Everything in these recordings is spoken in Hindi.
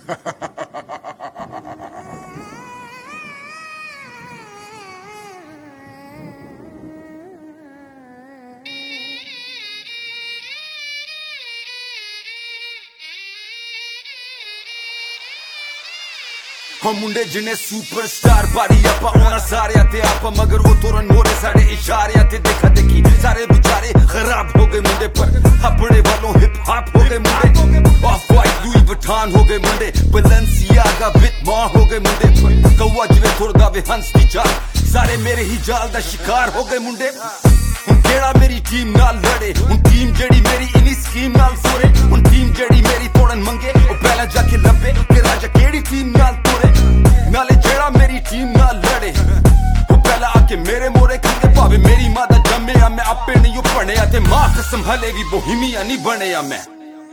हम मुंडे जिन्हें सुपरस्टार बारी आपा होना सारे ते आपा मगर वो तोरन मोरे साढ़े इशारे ते देखा देखी सारे बेचारे खराब हो गए मुंडे पर अपने वालों हिप हॉप हो गए मुंडे ऑफ वाइट लुई वुइटन हो गए मुंडे बैलेंसियागा बिट मां हो गए मुंडे पर कौवा जिवे थोड़ा वे हंस दी चाल सारे मेरे ही जाल दा शिकार हो गए मुंडे हुन केड़ा मेरी टीम नाल लड़े हुन टीम जेड़ी मेरी इनी स्कीम नाल सोरे हुन टीम जेड़ी मेरी तोड़न मंगे ओ पहला जाके लब्बे कि राजा केड़ी टीम नाल नाले जेड़ा मेरी टीम नाल लड़े वो पहला आके मेरे मोरे खंगे भावे मेरी मां दा जम्मेया मैं आपे नहीं पढ़िया ते मां कसम हलेगी बोहिमिया नहीं बनेया मैं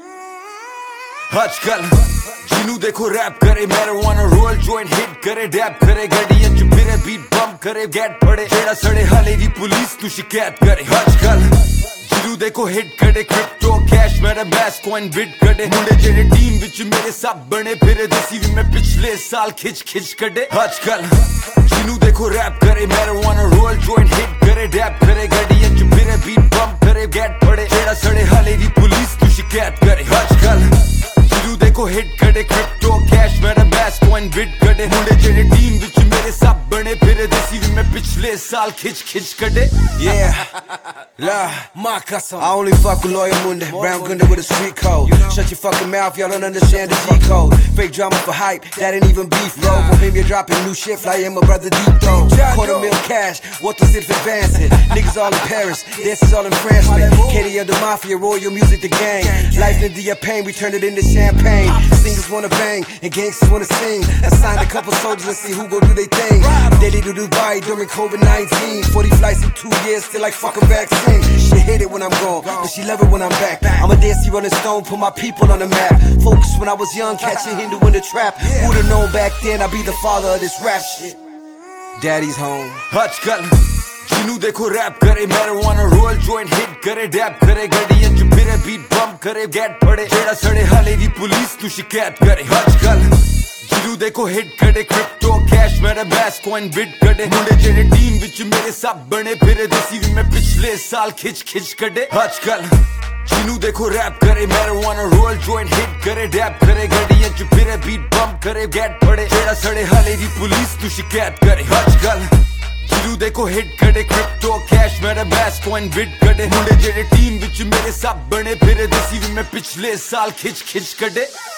आजकल जिनू देखो रैप करे मैरिजुआना रोल जॉइंट हिट करे डैप करे गड्डियां च फिरे बीट बम्प करे गेट पड़े जेड़ा सड़े हलेगी पुलिस तू शिकायत करे आजकल जिनू देखो हिट करे क्रिप्टो कैश मेरा मैस कॉइन बिट करे मुंडे जेड़े टीम विच मेरे सब बने फिरे देसी भी मैं पिछले साल खिच खिच कड़े आजकल जिनू देखो रैप करे मैरिजुआना रोल जॉइंट हिट करे डैप करे गड्डियां च फिरे बीट बम्प करे गेट पड़े जेड़ा सड़े हलेगी पुलिस तू शिकायत करे आजकल जिनू देखो हिट करे क्रिप्टो कैश मेरा मैस कॉइन बिट करे मुंडे जेड़े टीम विच मेरे सब बने फिरे देसी भी मैं पिछले साल खिच खिच कड़े Yeah, la, my custom. I only fuck with loyal Munde, brown Gunda with a street code. Shut your fucking mouth, y'all don't understand the G code. Fake drama for hype, that ain't even beef, bro. Bohemia dropping new shit, flying my brother deep though. $250,000 cash, what the city advancing? Niggas all in Paris, this is all in France, man. Katie of the mafia, royal music, the gang. Life into your pain, we turn it into champagne. Singers wanna bang, and gangsters wanna sing. I signed a couple soldiers and see who gon' do they thing. Daily to Dubai during COVID-19. 40 flights in 2 years, still like fucking vaccine. She hate it when I'm gone, but she love it when I'm back. I'm a dancey rolling stone, put my people on the map. Focused when I was young, catching Hindu in the trap. Who'da known back then I'd be the father of this rap shit. Daddy's home. आजकल जिनू देखो रैप करे मैरिजुआना रोल जॉइंट हिट करे डैप करे गड्डियां च फिरे बीट बम्प करे गेट पड़े जेड़ा सड़े हलेगी पुलिस तू शिकायत करे आजकल जिनू देखो हिट करे क्रिप्टो कैश मेरा मैस कॉइन बिट करे मुंडे जेड़े टीम विच मेरे सब बने फिरे देसी भी मैं पिछले साल खिच खिच कड़े आजकल जिनू देखो रैप करे मैरिजुआना रोल जॉइंट हिट करे डैप करे गड्डियां च फिरे बीट बम्प करे गेट पड़े जेड़ा सड़े हलेगी पुलिस तू शिकायत करे आजकल जिनू देखो हिट करे क्रिप्टो कैश मेरा मैस कॉइन बिट करे मुंडे जेड़े टीम विच मेरे सब बने फिरे देसी भी मैं पिछले साल खिच खिच कड़े